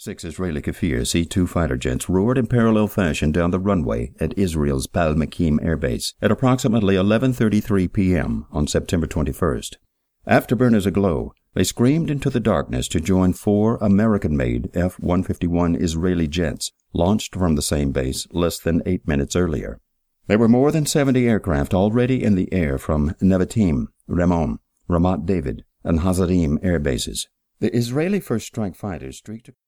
6 Israeli Kafir C-2 fighter jets roared in parallel fashion down the runway at Israel's Palmachim Air Base at approximately 11:33 p.m. on September 21st. Afterburners aglow, they screamed into the darkness to join 4 American-made F-151 Israeli jets launched from the same base less than 8 minutes earlier. There were more than 70 aircraft already in the air from Nevatim, Ramon, Ramat David, and Hazarim air bases. The Israeli first strike fighters streaked